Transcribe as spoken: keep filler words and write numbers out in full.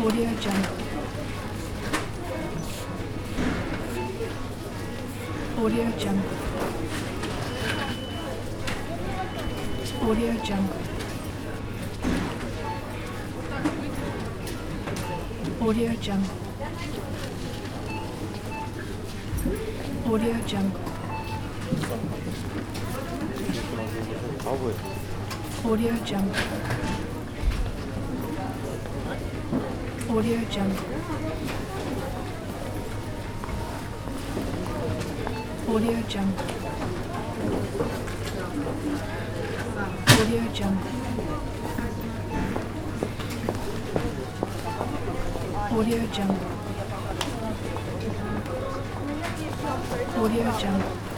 Audio Jungle. Audio Jungle. Audio Jungle. Audio Jungle. Audio Jungle. Audio Jungle. Audio Jungle. Audio Jungle. Audio Jungle. Audio Jungle. Audio Jungle.